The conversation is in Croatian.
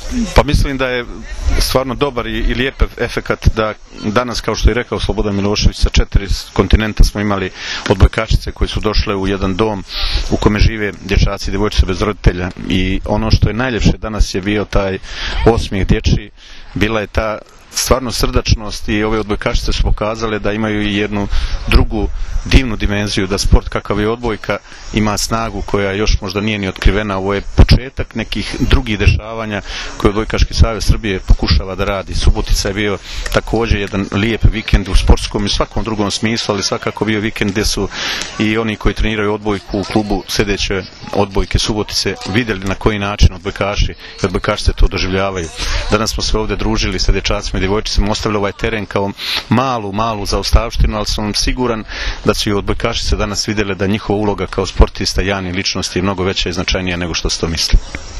Pa mislim da je stvarno dobar i lijep efekat da danas, kao što je rekao Slobodan Milošević, sa 4 kontinenta smo imali odbojkačice koje su došle u jedan dom u kome žive dječaci i djevojčice bez roditelja, i ono što je najljepše danas je bio taj osmijeh dječji, bila je ta stvarno srdačnost, i ove odbojkašice su pokazale da imaju i jednu drugu divnu dimenziju, da sport kakav je odbojka ima snagu koja još možda nije ni otkrivena. Ovo je početak nekih drugih dešavanja koje Odbojkaški savez Srbije pokušava da radi. Subotica je bio također jedan lijep vikend u sportskom i svakom drugom smislu, ali svakako bio vikend gdje su i oni koji treniraju odbojku u klubu sljedeće Odbojke Subotice vidjeli na koji način odbojkaši i odbojkašice to doživljavaju. Danas smo se ovdje družili sa dječacima i djevojčicama, ostavili ovaj teren kao malu zaostavštinu, ali sam siguran da su i odbojkašice danas vidjele da njihova uloga kao sportista, javnih ličnosti je mnogo veća i značajnija nego što se to misli.